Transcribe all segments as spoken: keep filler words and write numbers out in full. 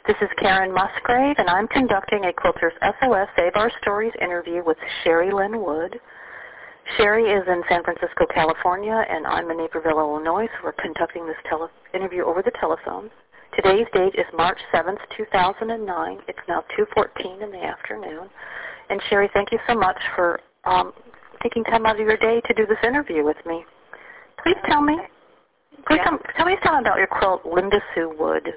This is Karen Musgrave, and I'm conducting a Quilters S O S Save Our Stories interview with Sherry Lynn Wood. Sherry is in San Francisco, California, and I'm in Naperville, Illinois, so we're conducting this tele- interview over the telephone. Today's date is March seventh, two thousand nine. It's now two fourteen in the afternoon. And Sherry, thank you so much for um, taking time out of your day to do this interview with me. Please tell me, please Yeah. tell, tell me something about your quilt, Linda Sue Wood.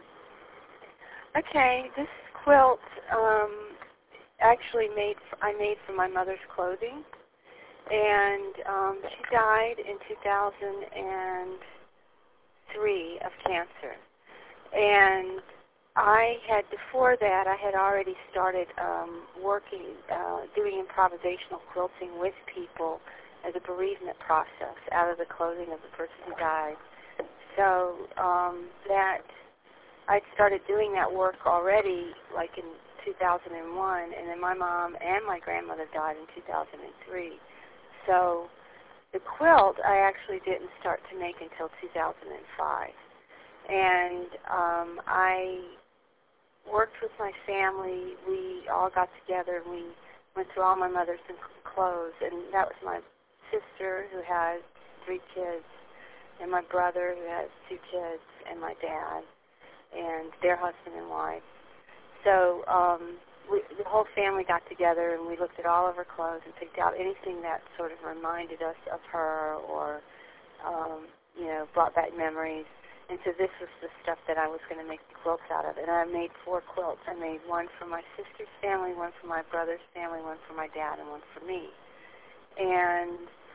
Okay, this quilt um, actually made I made for my mother's clothing, and um, she died in two thousand three of cancer. And I had, before that, I had already started um, working, uh, doing improvisational quilting with people as a bereavement process out of the clothing of the person who died. So um, that I started doing that work already, like in two thousand one, and then my mom and my grandmother died in two thousand three. So the quilt I actually didn't start to make until two thousand five. And um, I worked with my family. We all got together and we went through all my mother's clothes, and that was my sister who has three kids, and my brother who has two kids, and my dad, and their husband and wife. So um, we, the whole family got together and we looked at all of her clothes and picked out anything that sort of reminded us of her or, um, you know, brought back memories. And so this was the stuff that I was going to make the quilts out of. And I made four quilts. I made one for my sister's family, one for my brother's family, one for my dad, and one for me. And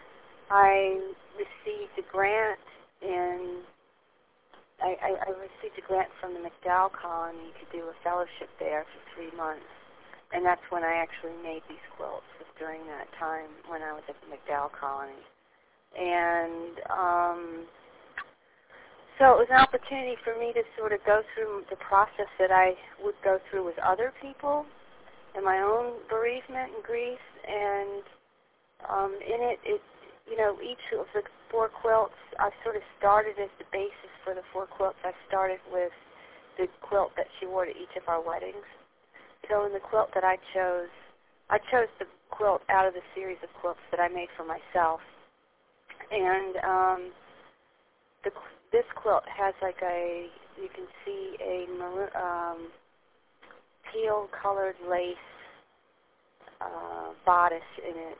I received a grant in I, I, I received a grant from the MacDowell Colony to do a fellowship there for three months. And that's when I actually made these quilts, was during that time when I was at the MacDowell Colony. And um, so it was an opportunity for me to sort of go through the process that I would go through with other people and my own bereavement and grief. And um, in it, it you know, each of the four quilts, I sort of started as the basis for the four quilts. I started with the quilt that she wore to each of our weddings. So in the quilt that I chose, I chose the quilt out of the series of quilts that I made for myself. And um, the, this quilt has like a, you can see a maroon, um, teal-colored lace uh, bodice in it.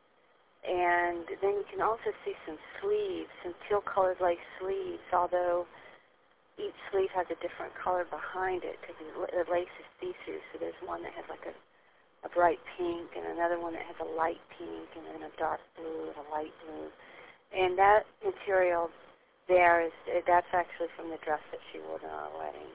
And then you can also see some sleeves, some teal-colored lace sleeves, although each sleeve has a different color behind it because the lace is see-through. So there's one that has like a, a bright pink and another one that has a light pink and then a dark blue and a light blue. And that material there, is that's actually from the dress that she wore to our wedding.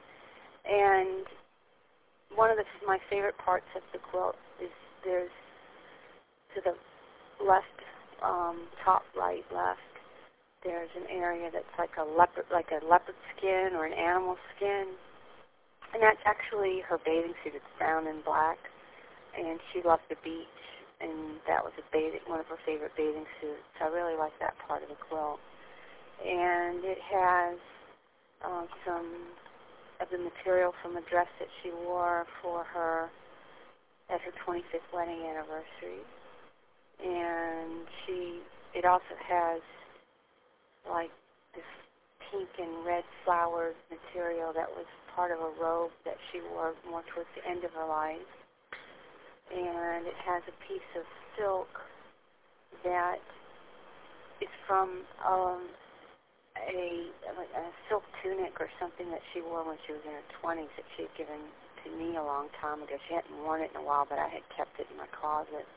And one of the, my favorite parts of the quilt is there's to the left, um, top right, left, there's an area that's like a leopard, like a leopard skin or an animal skin, and that's actually her bathing suit. It's brown and black, and she loved the beach, and that was a bathing, one of her favorite bathing suits. So I really like that part of the quilt, and it has um, some of the material from a dress that she wore for her at her twenty-fifth wedding anniversary. And she, it also has like this pink and red flowered material that was part of a robe that she wore more towards the end of her life. And it has a piece of silk that is from um, a, a silk tunic or something that she wore when she was in her twenties that she had given to me a long time ago. She hadn't worn it in a while, but I had kept it in my closet.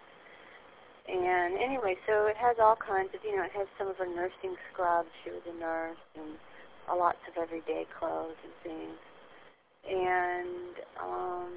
And anyway, so it has all kinds of, you know, it has some of her nursing scrubs. She was a nurse, and uh, lots of everyday clothes and things. And, um,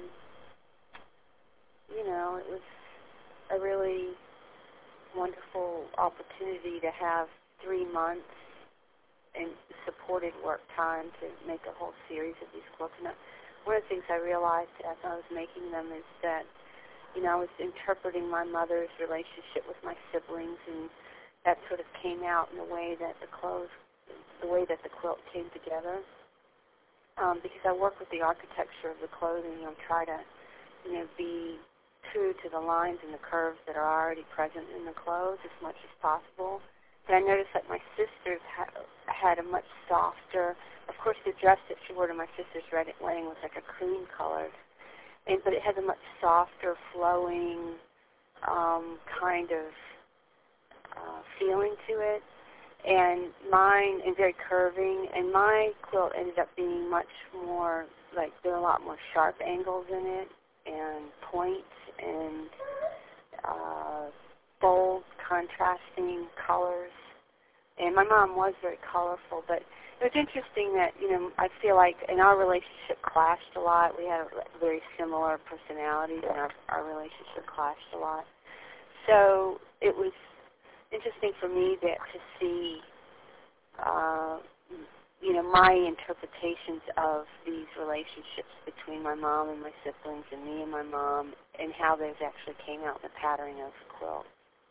you know, it was a really wonderful opportunity to have three months and supported work time to make a whole series of these quilts. And one of the things I realized as I was making them is that, you know, I was interpreting my mother's relationship with my siblings, and that sort of came out in the way that the clothes, the way that the quilt came together. um, because I work with the architecture of the clothing, I'll try to, you know, be true to the lines and the curves that are already present in the clothes as much as possible. And I noticed that my sisters ha- had a much softer, of course the dress that she wore to my sister's wedding was like a cream color, and, but it has a much softer, flowing um, kind of uh, feeling to it. And mine, and very curving, and my quilt ended up being much more, like there are a lot more sharp angles in it, and points, and uh, bold, contrasting colors. And my mom was very colorful, but it was interesting that, you know, I feel like in our relationship clashed a lot. We had very similar personalities, and our, our relationship clashed a lot. So it was interesting for me that to see, uh, you know, my interpretations of these relationships between my mom and my siblings and me and my mom, and how those actually came out in the patterning of the quilt.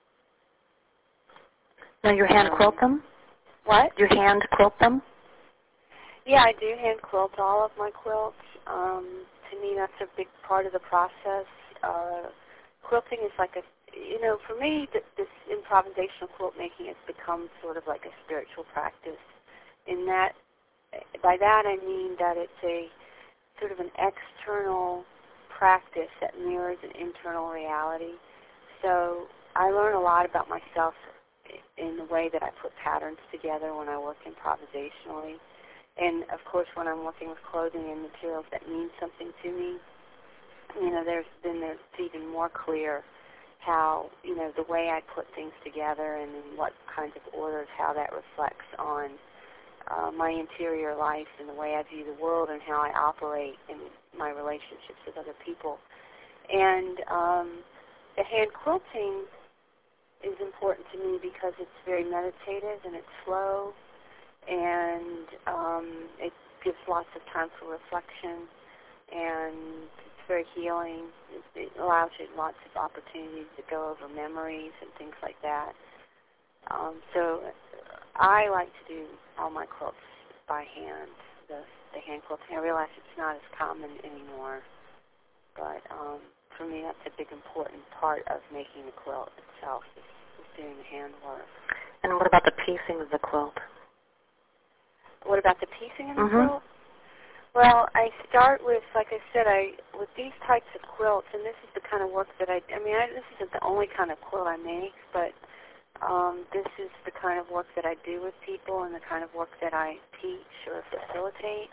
Now you hand quilt them? What? You hand quilt them? Yeah, I do hand quilt all of my quilts. Um, to me, that's a big part of the process. Uh, quilting is like a You know, for me, th- this improvisational quilt making has become sort of like a spiritual practice. In that, by that I mean that it's a sort of an external practice that mirrors an internal reality. So I learn a lot about myself in the way that I put patterns together when I work improvisationally. And of course, when I'm working with clothing and materials that mean something to me, you know, there's then there's even more clear how, you know, the way I put things together and in what kinds of orders, how that reflects on uh, my interior life and the way I view the world and how I operate in my relationships with other people. And um, the hand quilting is important to me because it's very meditative and it's slow, and um, it gives lots of time for reflection, and it's very healing. It, it allows you lots of opportunities to go over memories and things like that. Um, so I like to do all my quilts by hand, the, the hand quilting. I realize it's not as common anymore, but um, for me that's a big important part of making the quilt itself, is, is doing the hand work. And what about the piecing of the quilt? What about the piecing of the mm-hmm. quilt? Well, I start with, like I said, I with these types of quilts, and this is the kind of work that I, I mean, I, this isn't the only kind of quilt I make, but um, this is the kind of work that I do with people and the kind of work that I teach or facilitate.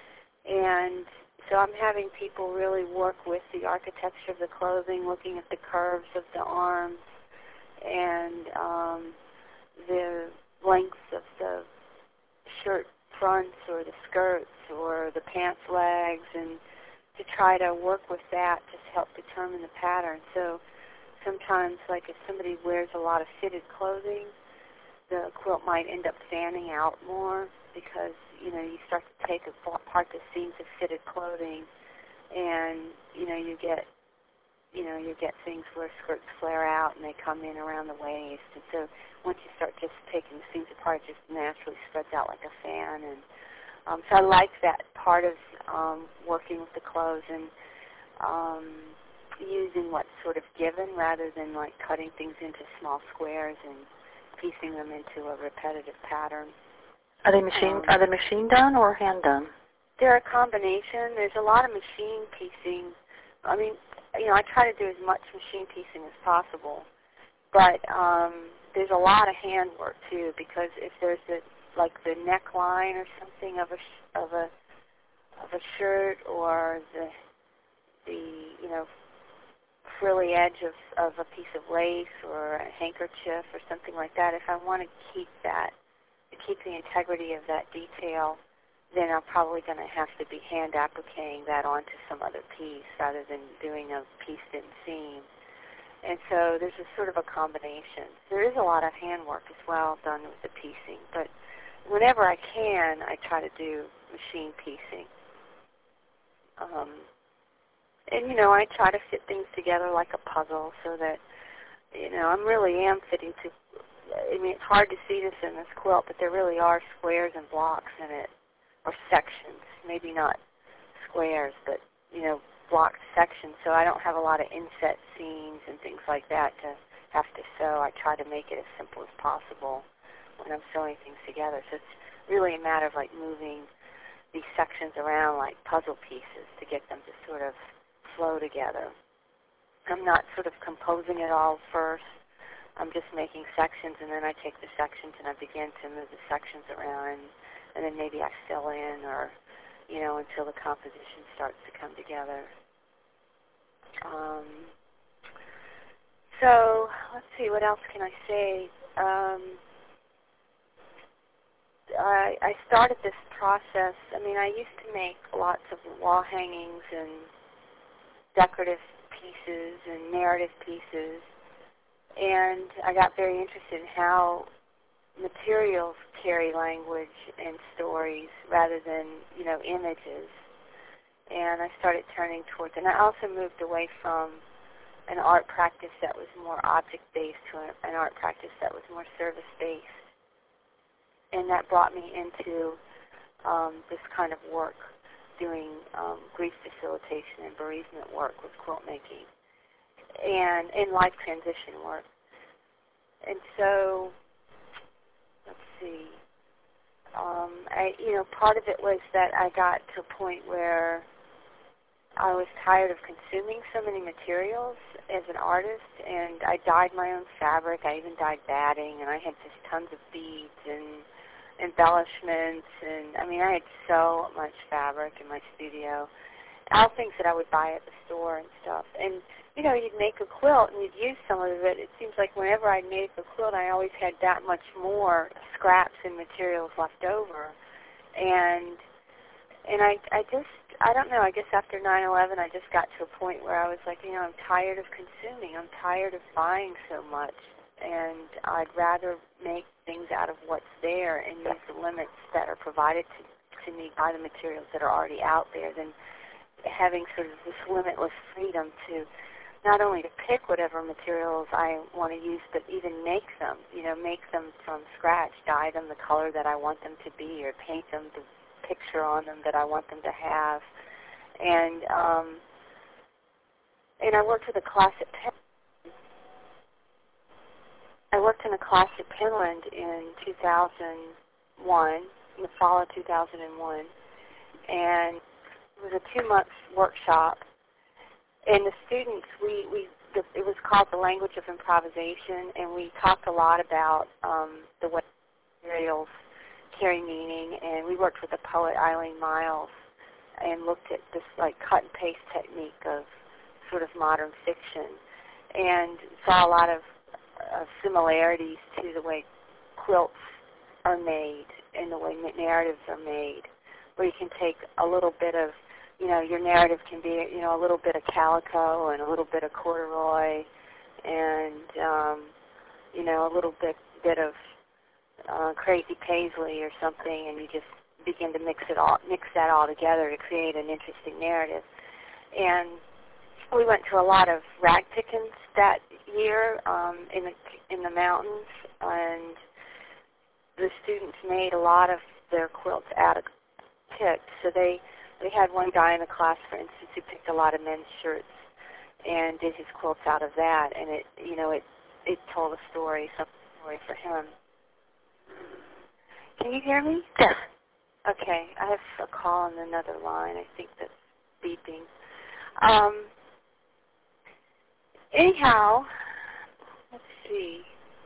And so I'm having people really work with the architecture of the clothing, looking at the curves of the arms and um, the lengths of the shirt fronts or the skirts or the pants legs, and to try to work with that to help determine the pattern. So sometimes, like if somebody wears a lot of fitted clothing, the quilt might end up fanning out more because, you know, you start to take apart the seams of fitted clothing, and, you know, you get you know, you get things where skirts flare out and they come in around the waist. And so once you start just taking the seams apart, it just naturally spreads out like a fan. And um, so I like that part of um, working with the clothes and um, using what's sort of given rather than like cutting things into small squares and piecing them into a repetitive pattern. Are they machine? Um, are they machine done or hand done? They're a combination. There's a lot of machine piecing. I mean, you know, I try to do as much machine piecing as possible, but um, there's a lot of hand work too. Because if there's a, like the neckline or something of a sh- of a of a shirt, or the the you know frilly edge of of a piece of lace or a handkerchief or something like that, if I want to keep that, to keep the integrity of that detail, then I'm probably going to have to be hand appliquing that onto some other piece rather than doing a pieced-in seam. And so there's a sort of a combination. There is a lot of hand work as well done with the piecing, but whenever I can, I try to do machine piecing. Um, and, you know, I try to fit things together like a puzzle so that, you know, I really am fitting to, I mean, it's hard to see this in this quilt, but there really are squares and blocks in it, or sections, maybe not squares, but, you know, blocked sections, so I don't have a lot of inset seams and things like that to have to sew. I try to make it as simple as possible when I'm sewing things together. So it's really a matter of like moving these sections around like puzzle pieces to get them to sort of flow together. I'm not sort of composing it all first. I'm just making sections, and then I take the sections and I begin to move the sections around, and, and then maybe I fill in, or, you know, until the composition starts to come together. Um, so let's see, what else can I say? Um, I, I started this process. I mean, I used to make lots of wall hangings and decorative pieces and narrative pieces, and I got very interested in how materials carry language and stories rather than, you know, images. And I started turning towards, and I also moved away from an art practice that was more object-based to an art practice that was more service-based. And that brought me into um, this kind of work, doing um, grief facilitation and bereavement work with quilt making, and in life transition work. And so, let's see, um, I, you know, part of it was that I got to a point where I was tired of consuming so many materials as an artist, and I dyed my own fabric. I even dyed batting, and I had just tons of beads and embellishments, and I mean, I had so much fabric in my studio, all things that I would buy at the store and stuff. And, you know, you'd make a quilt and you'd use some of it. It seems like whenever I made a quilt, I always had that much more scraps and materials left over. And and I, I just, I don't know, I guess after nine eleven, I just got to a point where I was like, you know, I'm tired of consuming. I'm tired of buying so much. And I'd rather make things out of what's there and use the limits that are provided to, to me by the materials that are already out there than having sort of this limitless freedom to not only to pick whatever materials I want to use, but even make them, you know, make them from scratch, dye them the color that I want them to be, or paint them the picture on them that I want them to have. And um, and I worked with a class at Penn. I worked in a class at Penland in two thousand one, in the fall of two thousand one, and it was a two-month workshop. And the students, we, we the, it was called The Language of Improvisation, and we talked a lot about um, the way materials carry meaning, and we worked with the poet Eileen Miles and looked at this like cut and paste technique of sort of modern fiction, and saw a lot of Uh, similarities to the way quilts are made and the way narratives are made, where you can take a little bit of, you know, your narrative can be, you know, a little bit of calico and a little bit of corduroy and, um, you know, a little bit, bit of uh, crazy paisley or something, and you just begin to mix it all, mix that all together to create an interesting narrative. And we went to a lot of rag pickings that year um, in the in the mountains, and the students made a lot of their quilts out of picks. So they they had one guy in the class, for instance, who picked a lot of men's shirts and did his quilts out of that, and it you know it it told a story, some story for him. Can you hear me? Yes. Okay, I have a call on another line. I think that's beeping. Um, anyhow, let's see.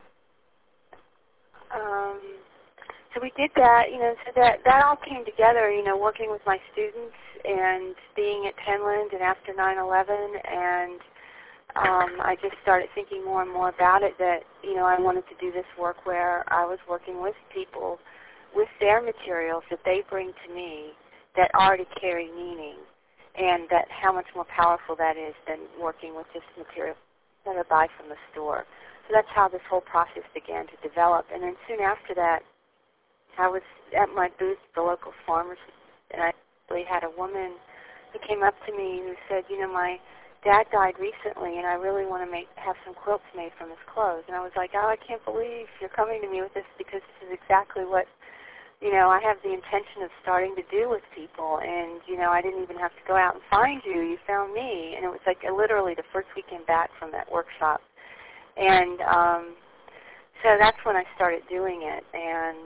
Um, so we did that, you know, so that, that all came together, you know, working with my students and being at Penland and after nine eleven, and um, I just started thinking more and more about it, that, you know, I wanted to do this work where I was working with people with their materials that they bring to me that already carry meaning, and that how much more powerful that is than working with just material that I buy from the store. So that's how this whole process began to develop. And then soon after that, I was at my booth at the local farmers, and I actually had a woman who came up to me who said, you know, my dad died recently, and I really want to make have some quilts made from his clothes. And I was like, oh, I can't believe you're coming to me with this, because this is exactly what, you know, I have the intention of starting to do with people, and, you know, I didn't even have to go out and find you. You found me. And it was like literally the first weekend back from that workshop. And um, so that's when I started doing it. And,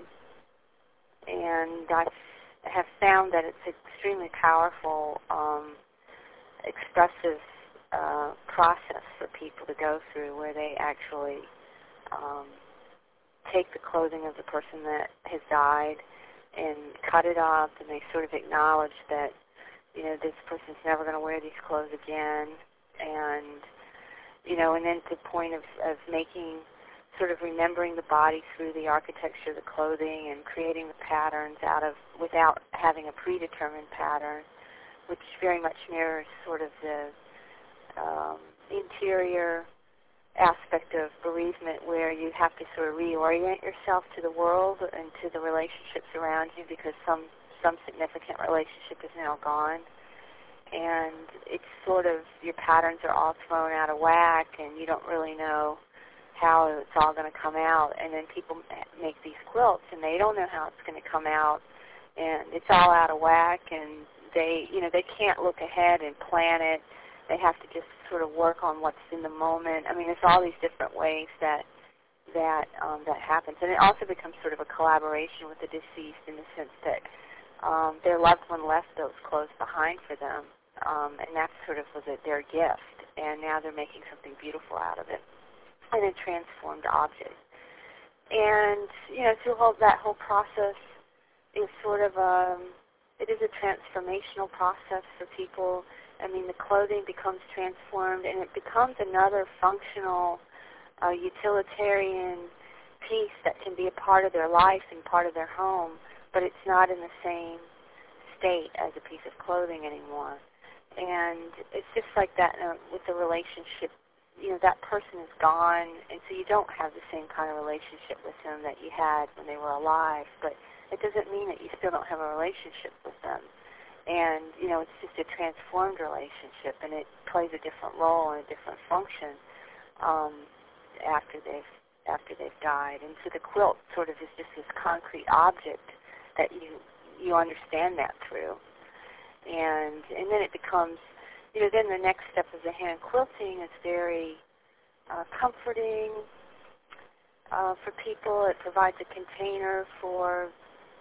and I have found that it's extremely powerful, um, expressive uh, process for people to go through, where they actually um, take the clothing of the person that has died and cut it up, and they sort of acknowledge that, you know, this person's never going to wear these clothes again, and, you know, and then to the point of, of making, sort of remembering the body through the architecture of the clothing and creating the patterns out of, without having a predetermined pattern, which very much mirrors sort of the um, interior aspect of bereavement, where you have to sort of reorient yourself to the world and to the relationships around you, because some some significant relationship is now gone, and it's sort of, your patterns are all thrown out of whack, and you don't really know how it's all going to come out. And then people make these quilts, and they don't know how it's going to come out, and it's all out of whack, and they, you know, they can't look ahead and plan it. They have to just sort of work on what's in the moment. I mean, there's all these different ways that that um, that happens, and it also becomes sort of a collaboration with the deceased, in the sense that um, their loved one left those clothes behind for them, um, and that sort of was a, their gift, and now they're making something beautiful out of it, and a transformed object. And you know, through whole, that whole process is sort of a, it is a transformational process for people. I mean, the clothing becomes transformed, and it becomes another functional, uh, utilitarian piece that can be a part of their life and part of their home, but it's not in the same state as a piece of clothing anymore. And it's just like that uh, with the relationship. You know, that person is gone, and so you don't have the same kind of relationship with them that you had when they were alive, but it doesn't mean that you still don't have a relationship with them. And, you know, it's just a transformed relationship, and it plays a different role and a different function um, after they've after they've died. And so the quilt sort of is just this concrete object that you you understand that through. And and then it becomes, you know, then the next step of the hand quilting is very uh, comforting uh, for people. It provides a container for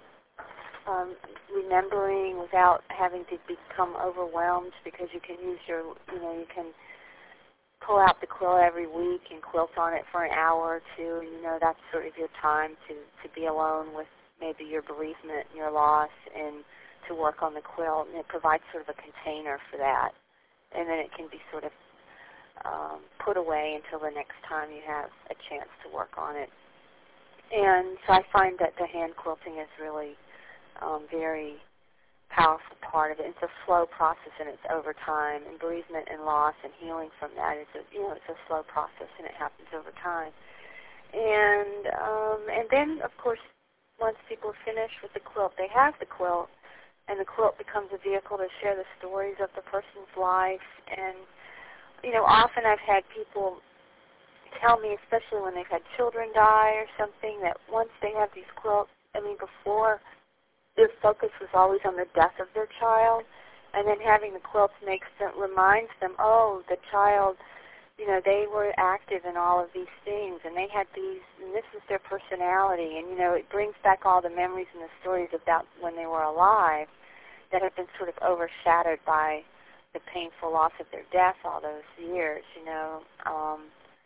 Um, remembering without having to become overwhelmed, because you can use your, you know, you can pull out the quilt every week and quilt on it for an hour or two. You know, that's sort of your time to, to be alone with maybe your bereavement and your loss, and to work on the quilt. And it provides sort of a container for that. And then it can be sort of um, put away until the next time you have a chance to work on it. And so I find that the hand quilting is really Um, very powerful part of it. It's a slow process, and it's over time. And bereavement and loss and healing from that is, a, you know, it's a slow process, and it happens over time. And um, and then, of course, once people finish with the quilt, they have the quilt, and the quilt becomes a vehicle to share the stories of the person's life. And you know, often I've had people tell me, especially when they've had children die or something, that once they have these quilts, I mean, before, their focus was always on the death of their child, and then having the quilts makes them, reminds them, oh, the child, you know, they were active in all of these things, and they had these, and this is their personality, and, you know, it brings back all the memories and the stories about when they were alive that have been sort of overshadowed by the painful loss of their death all those years, you know. Um,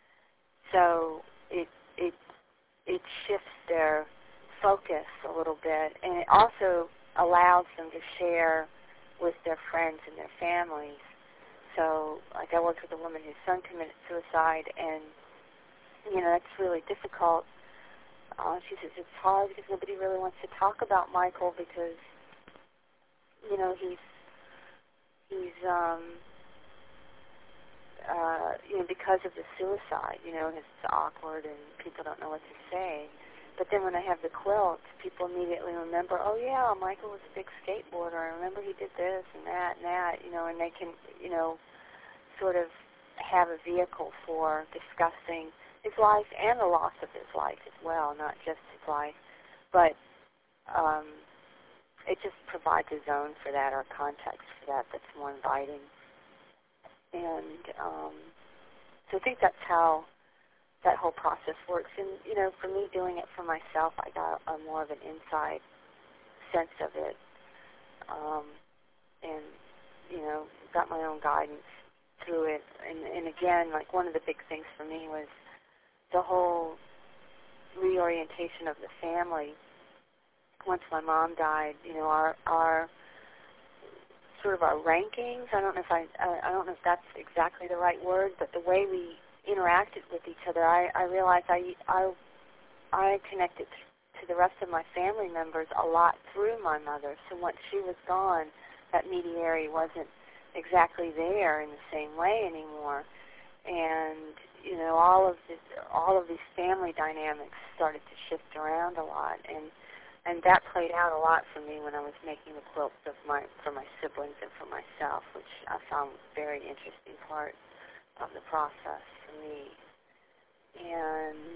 so it it it shifts their focus a little bit, and it also allows them to share with their friends and their families. So, like, I worked with a woman whose son committed suicide, and, you know, that's really difficult. Uh, she says it's hard because nobody really wants to talk about Michael because, you know, he's, he's, um, uh, you know, because of the suicide, you know, it's awkward and people don't know what to say. But then when I have the quilt, people immediately remember, oh, yeah, Michael was a big skateboarder. I remember he did this and that and that, you know, and they can, you know, sort of have a vehicle for discussing his life and the loss of his life as well, not just his life. But um, it just provides a zone for that or context for that that's more inviting. And um, so I think that's how that whole process works. And, you know, for me doing it for myself, I got a more of an inside sense of it. Um, and, you know, got my own guidance through it. And, and again, like one of the big things for me was the whole reorientation of the family. Once my mom died, you know, our our sort of our rankings. I don't know if I I don't know if that's exactly the right word, but the way we interacted with each other, I, I realized I I I connected to the rest of my family members a lot through my mother. So once she was gone, that mediary wasn't exactly there in the same way anymore, and you know, all of this, all of these family dynamics started to shift around a lot, and and that played out a lot for me when I was making the quilts of my for my siblings and for myself, which I found a very interesting part of the process for me. And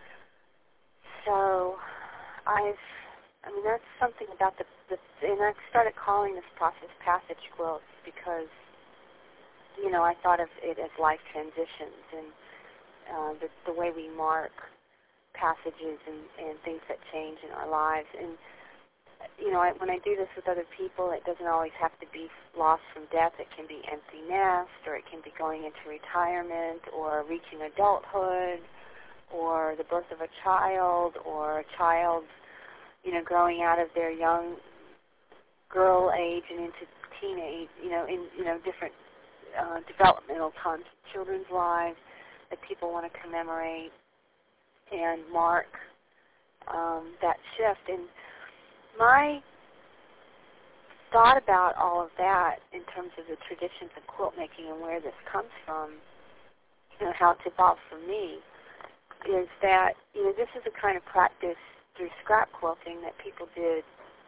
so I've, I mean, that's something about the, the and I started calling this process passage quilts because, you know, I thought of it as life transitions and uh, the, the way we mark passages and, and things that change in our lives. And, you know, I, when I do this with other people, it doesn't always have to be loss from death. It can be empty nest, or it can be going into retirement, or reaching adulthood, or the birth of a child, or a child, you know, growing out of their young girl age and into teenage, you know, in, you know, different uh, developmental times of children's lives that people want to commemorate and mark um, that shift. And my thought about all of that in terms of the traditions of quilt making and where this comes from, you know, how it's evolved for me, is that, you know, this is a kind of practice through scrap quilting that people did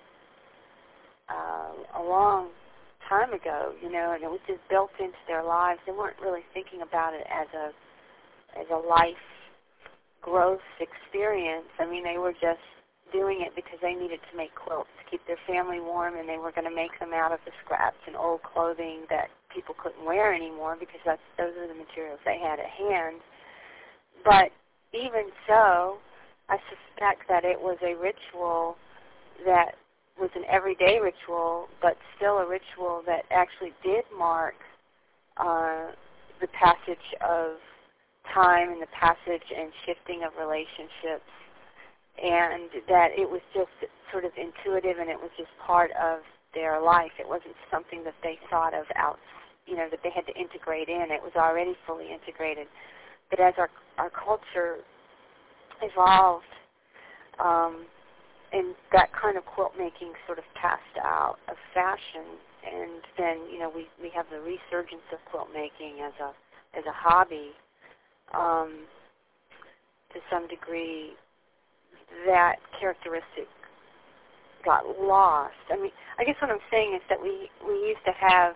uh, a long time ago, you know, and it was just built into their lives. They weren't really thinking about it as a as a life growth experience. I mean, they were just doing it because they needed to make quilts to keep their family warm, and they were going to make them out of the scraps and old clothing that people couldn't wear anymore because that's those are the materials they had at hand. But even so, I suspect that it was a ritual that was an everyday ritual, but still a ritual that actually did mark uh, the passage of time and the passage and shifting of relationships, and that it was just sort of intuitive and it was just part of their life. It wasn't something that they thought of out, you know, that they had to integrate in. It was already fully integrated. But as our our culture evolved, um, and that kind of quilt making sort of passed out of fashion, and then, you know, we, we have the resurgence of quilt making as a as a hobby. Um, to some degree, that characteristic got lost. I mean, I guess what I'm saying is that we, we used to have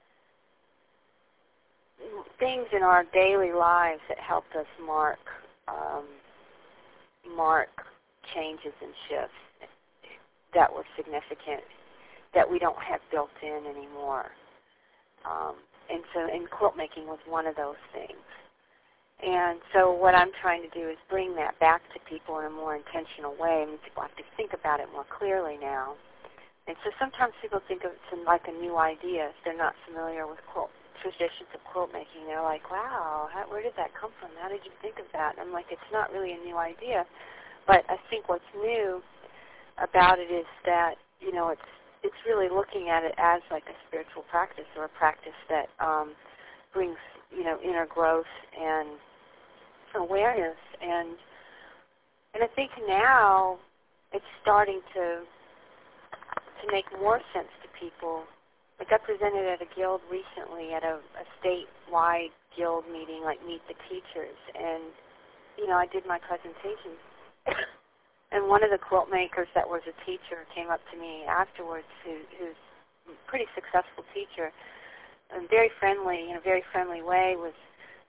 things in our daily lives that helped us mark um, mark changes and shifts that were significant that we don't have built in anymore. Um, and so, and quilt making was one of those things. And so what I'm trying to do is bring that back to people in a more intentional way. I mean, people have to think about it more clearly now. And so sometimes people think of it like a new idea if they're not familiar with quilt traditions of quilt making. They're like, wow, how, where did that come from? How did you think of that? And I'm like, it's not really a new idea. But I think what's new about it is that, you know, it's it's really looking at it as like a spiritual practice or a practice that um, brings, you know, inner growth and awareness. And and I think now it's starting to to make more sense to people. Like I presented at a guild recently at a, a statewide guild meeting, like Meet the Teachers, and you know, I did my presentation. And one of the quilt makers that was a teacher came up to me afterwards, who, who's a pretty successful teacher, and very friendly, in a very friendly way, was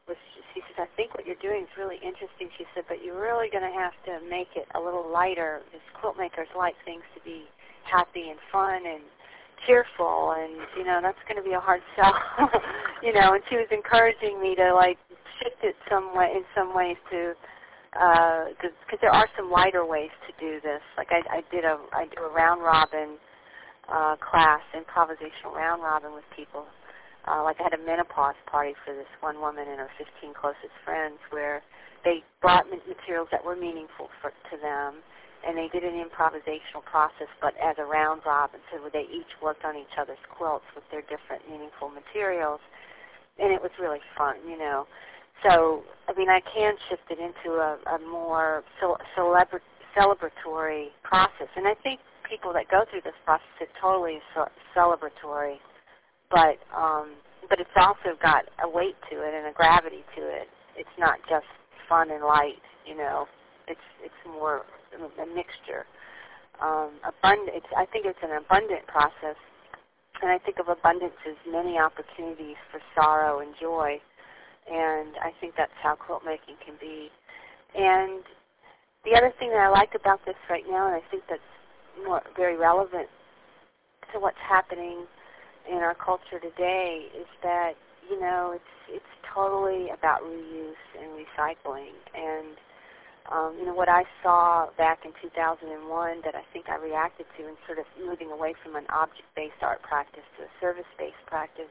was, she says, I think what you're doing is really interesting. She said, but you're really going to have to make it a little lighter. Because quilt makers like things to be happy and fun and cheerful, and, you know, that's going to be a hard sell. You know, and she was encouraging me to, like, shift it some way, in some ways to, because uh, there are some lighter ways to do this. Like I, I did a, I do a round robin uh, class, improvisational round robin with people. Uh, like I had a menopause party for this one woman and her fifteen closest friends, where they brought materials that were meaningful for, to them, and they did an improvisational process, but as a round robin, so they each worked on each other's quilts with their different meaningful materials, and it was really fun, you know. So, I mean, I can shift it into a, a more celebra- celebratory process, and I think people that go through this process, it's totally celebratory, but um, but it's also got a weight to it and a gravity to it. It's not just fun and light, you know. It's it's more a mixture. Um, abund- it's, I think it's an abundant process, and I think of abundance as many opportunities for sorrow and joy, and I think that's how quilt making can be. And the other thing that I like about this right now, and I think that's more very relevant to what's happening in our culture today, is that, you know, it's it's totally about reuse and recycling. And um, you know, what I saw back in two thousand one that I think I reacted to, and sort of moving away from an object-based art practice to a service-based practice,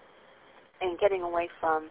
and getting away from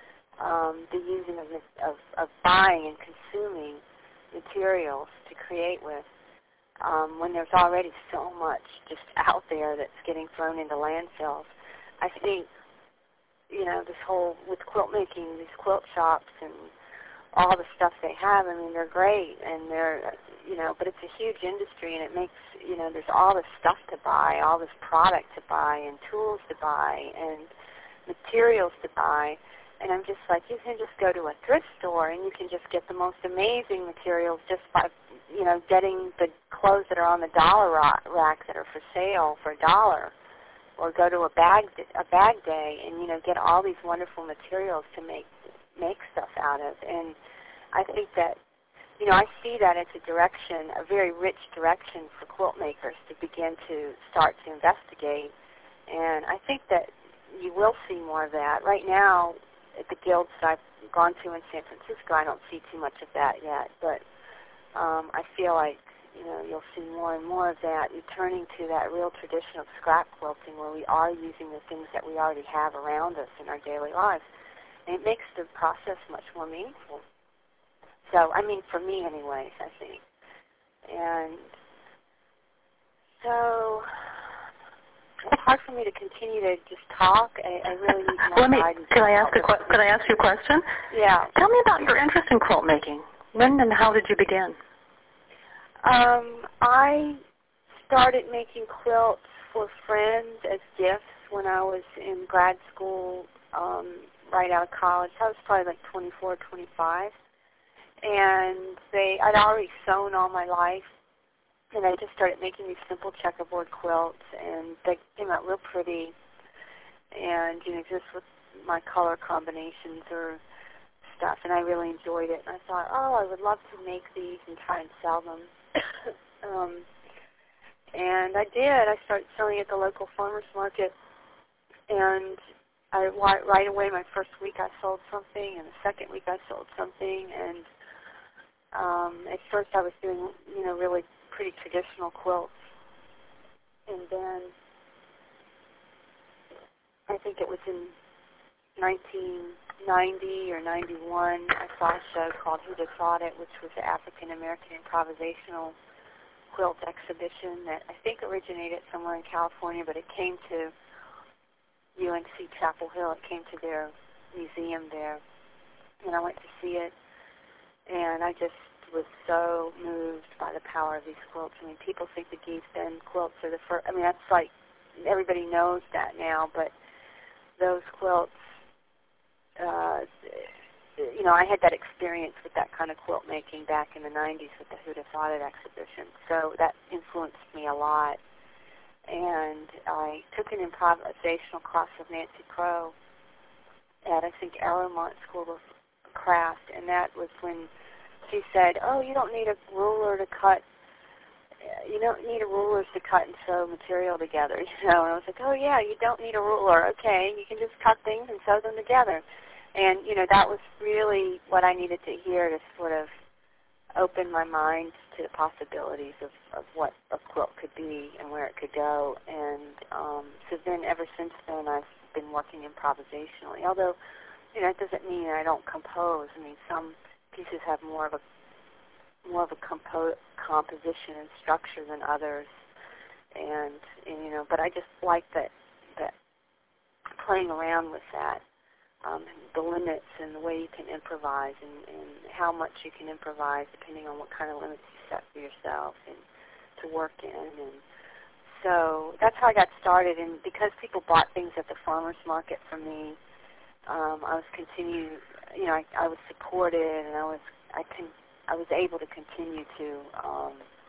um, the using of, of, of buying and consuming materials to create with, um, when there's already so much just out there that's getting thrown into landfills. I think, you know, this whole, with quilt making, these quilt shops and all the stuff they have, I mean, they're great, and they're, you know, but it's a huge industry, and it makes, you know, there's all this stuff to buy, all this product to buy, and tools to buy, and materials to buy, and I'm just like, you can just go to a thrift store, and you can just get the most amazing materials just by, you know, getting the clothes that are on the dollar rack that are for sale for a dollar, or go to a bag, a bag day, and, you know, get all these wonderful materials to make make stuff out of. And I think that, you know, I see that as a direction, a very rich direction for quilt makers to begin to start to investigate. And I think that you will see more of that. Right now, at the guilds that I've gone to in San Francisco, I don't see too much of that yet. But um, I feel like, you know, you'll see more and more of that, returning to that real tradition of scrap quilting, where we are using the things that we already have around us in our daily lives. And it makes the process much more meaningful. So, I mean, for me anyways, I think. And so it's hard for me to continue to just talk. I, I really need more Let me, guidance. Could I ask a que- could I ask you a question? Yeah. Tell me about your interest in quilt making. When and how did you begin? Um, I started making quilts for friends as gifts when I was in grad school, um, right out of college. I was probably like twenty-four, twenty-five. And they, I'd already sewn all my life, and I just started making these simple checkerboard quilts, and they came out real pretty. And, you know, just with my color combinations or stuff, and I really enjoyed it. And I thought, oh, I would love to make these and try and sell them. um, and I did. I started selling at the local farmers market, and I, right away, my first week I sold something, and the second week I sold something, and um, at first I was doing, you know, really pretty traditional quilts, and then I think it was in nineteen ninety or ninety-one, I saw a show called Who'd Have Thought It, which was the African American improvisational quilt exhibition that I think originated somewhere in California, but it came to U N C Chapel Hill. It came to their museum there, and I went to see it, and I just was so moved by the power of these quilts. I mean, people think the Gee's Bend quilts are the first. I mean, that's like, everybody knows that now, but those quilts, uh, you know, I had that experience with that kind of quilt making back in the nineties with the Who'd Have Thought It exhibition, so that influenced me a lot. And I took an improvisational class with Nancy Crow, at, I think, Arrowmont School of Craft, and that was when she said, oh, you don't need a ruler to cut, you don't need a rulers to cut and sew material together, you know. And I was like, oh, yeah, you don't need a ruler. Okay, you can just cut things and sew them together. And, you know, that was really what I needed to hear to sort of open my mind to the possibilities of, of what a quilt could be and where it could go. And um, so then ever since then I've been working improvisationally, although, you know, it doesn't mean I don't compose. I mean, some pieces have more of a more of a compo- composition and structure than others, and, and you know, but I just like that that playing around with that, um, the limits and the way you can improvise, and, and how much you can improvise depending on what kind of limits you set for yourself and to work in. And so that's how I got started. And because people bought things at the farmers market from me, um, I was continue, you know, I, I was supported, and I was I can. I was able to continue to um,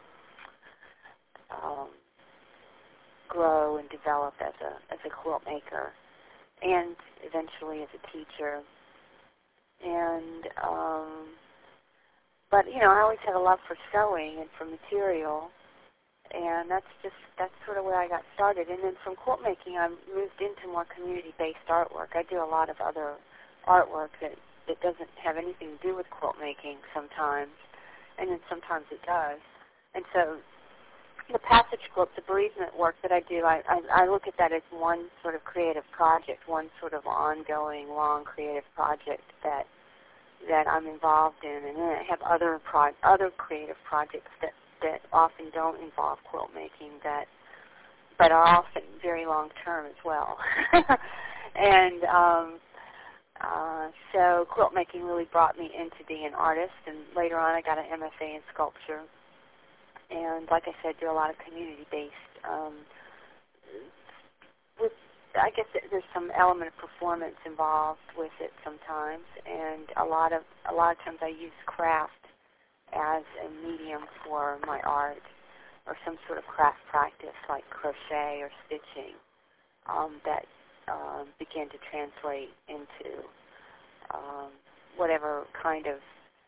um, grow and develop as a as a quilt maker, and eventually as a teacher. And um, but you know, I always had a love for sewing and for material, and that's just that's sort of where I got started. And then from quilt making, I moved into more community-based artwork. I do a lot of other artwork that that doesn't have anything to do with quilt making sometimes, and then sometimes it does. And so the passage quilt, the bereavement work that I do, I, I, I look at that as one sort of creative project, one sort of ongoing, long creative project that that I'm involved in. And then I have other pro- other creative projects that, that often don't involve quilt making, that but are often very long term as well. and um, Uh, so quilt making really brought me into being an artist, and later on I got an M F A in sculpture, and like I said, do a lot of community-based, um, with, I guess there's some element of performance involved with it sometimes, and a lot of, a lot of times I use craft as a medium for my art, or some sort of craft practice like crochet or stitching, um, that Um, begin to translate into um, whatever kind of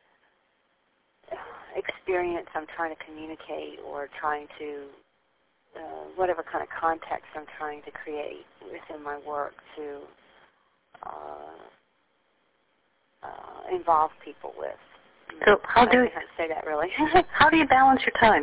experience I'm trying to communicate, or trying to, uh, whatever kind of context I'm trying to create within my work to uh, uh, involve people with. So how do I don't know how to say that really. How do you balance your time?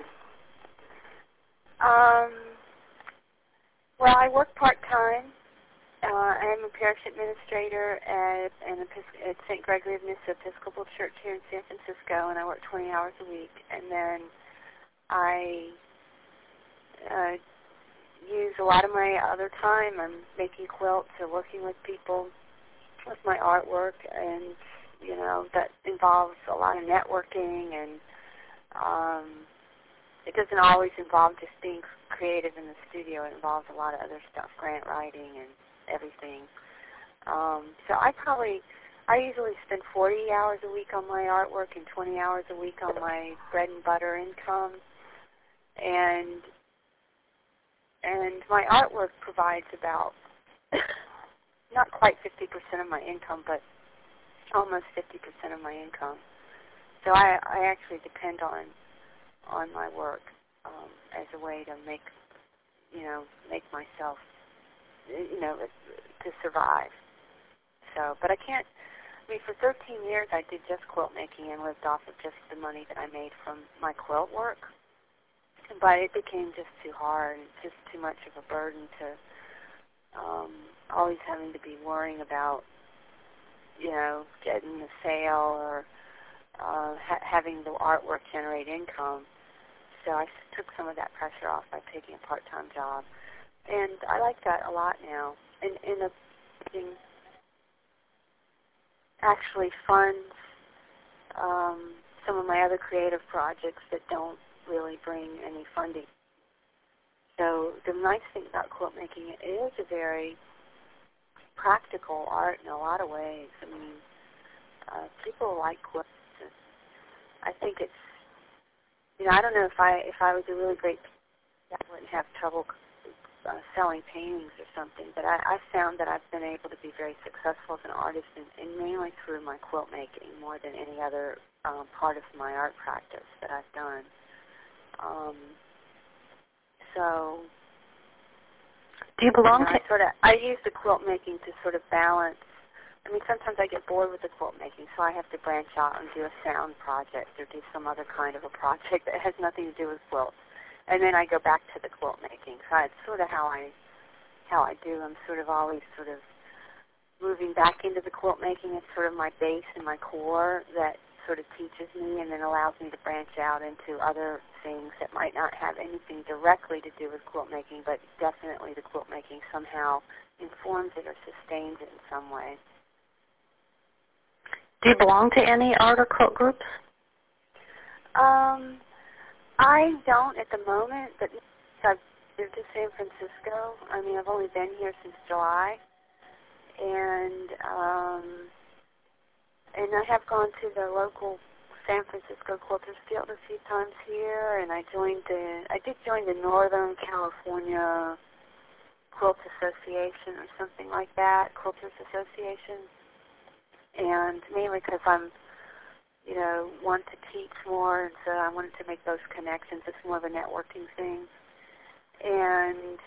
Um, well, I work part-time. Uh, I am a parish administrator at, an Epis- at Saint Gregory of Nyssa Episcopal Church here in San Francisco, and I work twenty hours a week. And then I uh, use a lot of my other time. I'm making quilts or working with people with my artwork, and, you know, that involves a lot of networking, and um, it doesn't always involve just being creative in the studio. It involves a lot of other stuff, grant writing and everything. Um, so I probably, I usually spend forty hours a week on my artwork and twenty hours a week on my bread and butter income. And and my artwork provides about, not quite fifty percent of my income, but almost fifty percent of my income. So I, I actually depend on on my work um, as a way to make, you know, make myself, you know, to survive. So, but I can't, I mean, for thirteen years I did just quilt making and lived off of just the money that I made from my quilt work. But it became just too hard, just too much of a burden to um, always having to be worrying about, you know, getting a sale or uh, ha- having the artwork generate income. So I took some of that pressure off by taking a part-time job. And I like that a lot now. And, and the thing actually funds um, some of my other creative projects that don't really bring any funding. So the nice thing about quilt making, it is a very practical art in a lot of ways. I mean, uh, people like quilts. I think it's, you know, I don't know if I if I was a really great, I wouldn't have trouble uh, selling paintings or something, but I, I found that I've been able to be very successful as an artist, and, and mainly through my quilt making more than any other um, part of my art practice that I've done. Um, so, do you belong you know, to? I sort of I use the quilt making to sort of balance. I mean, sometimes I get bored with the quilt making, so I have to branch out and do a sound project or do some other kind of a project that has nothing to do with quilts. And then I go back to the quilt making. So it's sort of how I how I do. I'm sort of always sort of moving back into the quilt making. It's sort of my base and my core that sort of teaches me and then allows me to branch out into other things that might not have anything directly to do with quilt making, but definitely the quilt making somehow informs it or sustains it in some way. Do you belong to any art or quilt groups? Um, I don't at the moment, but I've moved to San Francisco. I mean, I've only been here since July, and um, and I have gone to the local San Francisco Quilters Guild a few times here, and I joined the I did join the Northern California Quilt Association or something like that, Quilters Association. And mainly because I'm, you know, want to teach more, and so I wanted to make those connections. It's more of a networking thing. And,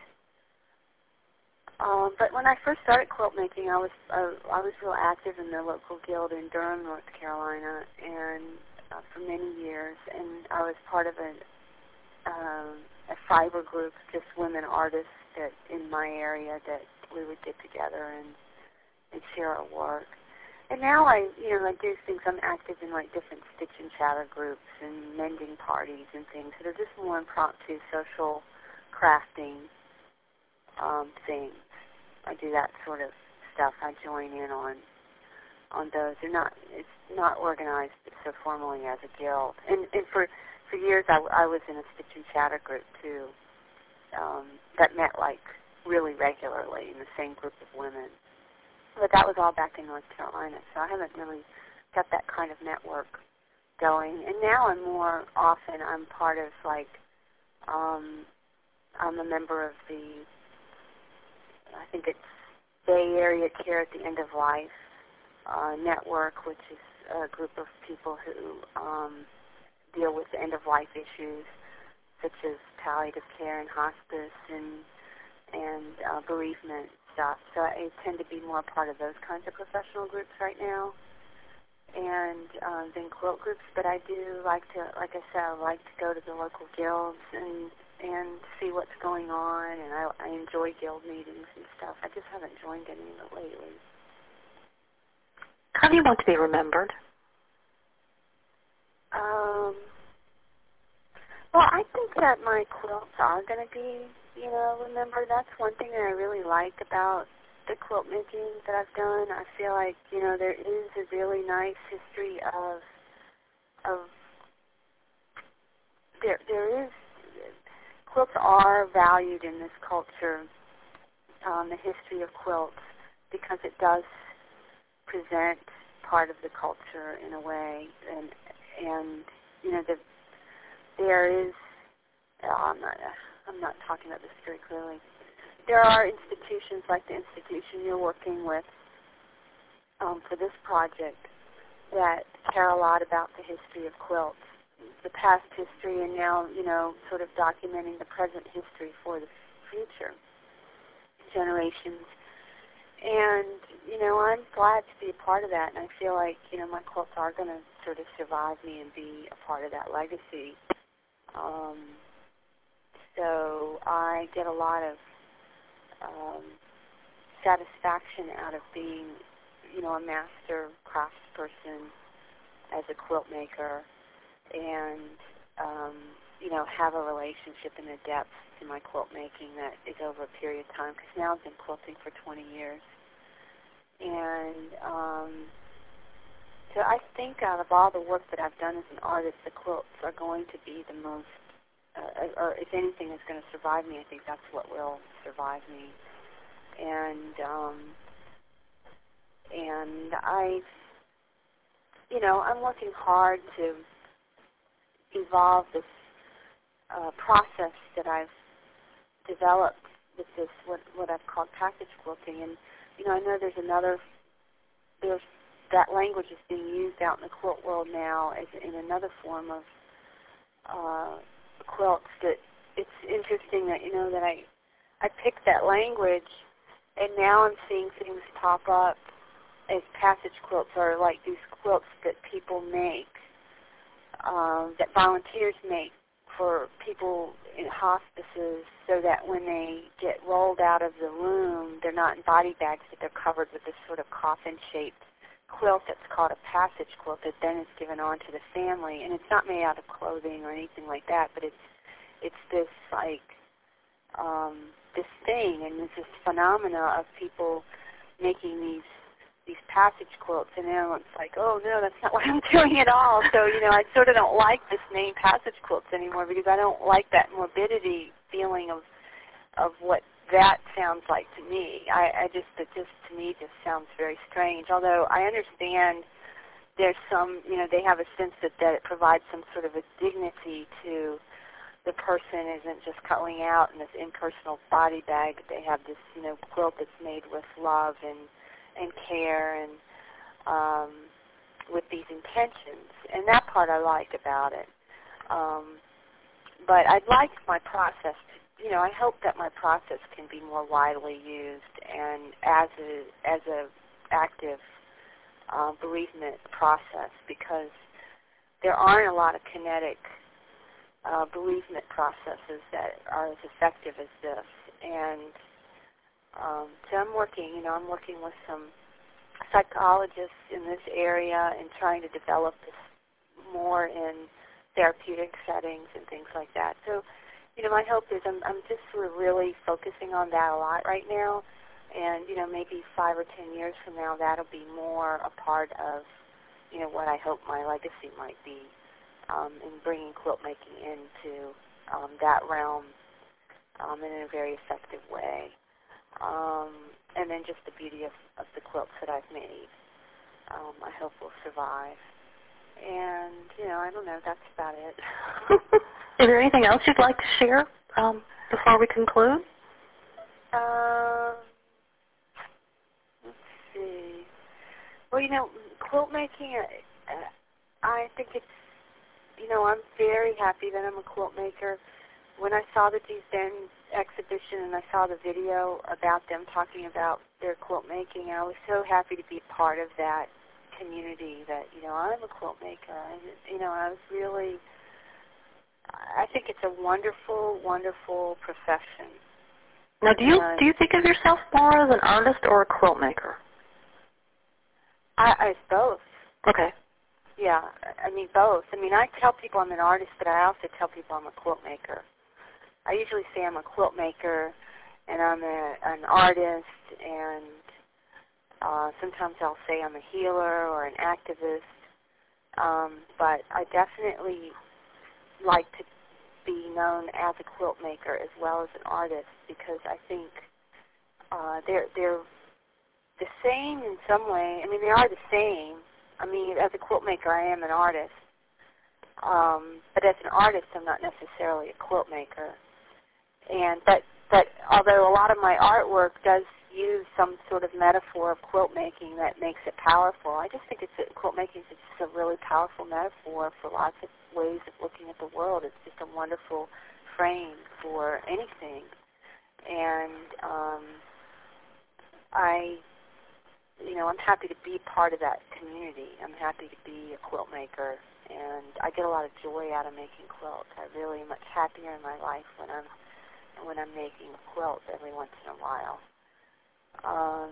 um, but when I first started quilt making, I was uh, I was real active in the local guild in Durham, North Carolina, and uh, for many years. And I was part of a, um, a fiber group, just women artists that in my area that we would get together and, and share our work. And now I, you know, I do things. I'm active in like different stitch and chatter groups and mending parties and things that are just more impromptu social crafting um, things. I do that sort of stuff. I join in on on those. They're not. It's not organized so formally as a guild. And, and for for years, I, I was in a stitch and chatter group too. Um, that met like really regularly in the same group of women. But that was all back in North Carolina, so I haven't really got that kind of network going. And now I'm more often, I'm part of like, um, I'm a member of the, I think it's Bay Area Care at the End of Life uh, network, which is a group of people who um, deal with the end-of-life issues, such as palliative care and hospice and, and uh, bereavement. Stuff. So I tend to be more part of those kinds of professional groups right now, and um, then quilt groups. But I do like to, like I said, I like to go to the local guilds and and see what's going on, and I, I enjoy guild meetings and stuff. I just haven't joined any of it lately. How do you want to be remembered? Um, well, I think that my quilts are going to be, you know, remember, that's one thing that I really like about the quilt making that I've done. I feel like, you know, there is a really nice history of, of there, there is, quilts are valued in this culture, um, the history of quilts, because it does present part of the culture in a way, and, and you know, the, there is, oh, I'm not, I'm not talking about this very clearly. There are institutions like the institution you're working with um, for this project that care a lot about the history of quilts, the past history, and now, you know, sort of documenting the present history for the future generations. And, you know, I'm glad to be a part of that, and I feel like, you know, my quilts are going to sort of survive me and be a part of that legacy. Um, so I get a lot of um, satisfaction out of being, you know, a master craftsperson as a quilt maker, and, um, you know, have a relationship and a depth to my quilt making that is over a period of time, because now I've been quilting for twenty years. And um, so I think out of all the work that I've done as an artist, the quilts are going to be the most, uh, or if anything is going to survive me, I think that's what will survive me. And um, and I, you know, I'm working hard to evolve this uh, process that I've developed with this what what I've called package quilting. And you know, I know there's another there's that language is being used out in the quilt world now as in another form of uh, quilts. That it's interesting that you know that I I picked that language, and now I'm seeing things pop up as passage quilts, or like these quilts that people make, um, that volunteers make for people in hospices, so that when they get rolled out of the room, they're not in body bags, but they're covered with this sort of coffin-shaped quilt that's called a passage quilt that then is given on to the family. And it's not made out of clothing or anything like that, but it's it's this like um, this thing, and it's this phenomena of people making these these passage quilts, and now it's like, oh no, that's not what I'm doing at all. So, you know, I sort of don't like this name passage quilts anymore, because I don't like that morbidity feeling of of what that sounds like to me. I, I just, it just, to me, just sounds very strange. Although I understand there's some, you know, they have a sense that, that it provides some sort of a dignity to the person isn't just cutting out in this impersonal body bag. They have this, you know, quilt that's made with love and and care and um, with these intentions. And that part I like about it. Um, but I'd like my process to, you know, I hope that my process can be more widely used and as a, as a active uh, bereavement process, because there aren't a lot of kinetic uh, bereavement processes that are as effective as this. And Um, so I'm working, you know, I'm working with some psychologists in this area and trying to develop this more in therapeutic settings and things like that. So, you know, my hope is I'm, I'm just sort of really focusing on that a lot right now. And, you know, maybe five or ten years from now, that'll be more a part of, you know, what I hope my legacy might be um, in bringing quilt making into um, that realm um, in a very effective way. Um, and then just the beauty of, of the quilts that I've made, um, I hope will survive. And, you know, I don't know, that's about it. Is there anything else you'd like to share um, before we conclude? Um, let's see. Well, you know, quilt making, uh, I think it's, you know, I'm very happy that I'm a quilt maker. When I saw the Deep Bend exhibition and I saw the video about them talking about their quilt making, I was so happy to be part of that community that, you know, I'm a quilt maker. I, you know, I was really, I think it's a wonderful, wonderful profession. Now, do you and do you think of yourself more as an artist or a quilt maker? I, I both. Okay. Yeah, I mean both. I mean, I tell people I'm an artist, but I also tell people I'm a quilt maker. I usually say I'm a quilt maker, and I'm a, an artist, and uh, sometimes I'll say I'm a healer or an activist. Um, but I definitely like to be known as a quilt maker as well as an artist, because I think uh, they're they're the same in some way. I mean, they are the same. I mean, as a quilt maker, I am an artist, um, but as an artist, I'm not necessarily a quilt maker. And but but although a lot of my artwork does use some sort of metaphor of quilt making that makes it powerful, I just think it's a, quilt making is just a really powerful metaphor for lots of ways of looking at the world. It's just a wonderful frame for anything. And um, I, you know, I'm happy to be part of that community. I'm happy to be a quilt maker, and I get a lot of joy out of making quilts. I'm really much happier in my life when I'm when I'm making a quilt every once in a while. Um,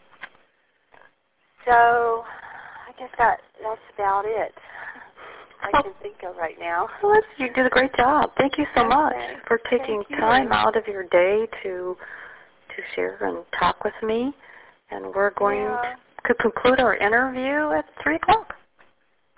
so I guess that that's about it I can think of right now. Well, you did a great job. Thank you so Okay. much for taking Thank you. time out of your day to to share and talk with me. And we're going Yeah. to conclude our interview at three o'clock.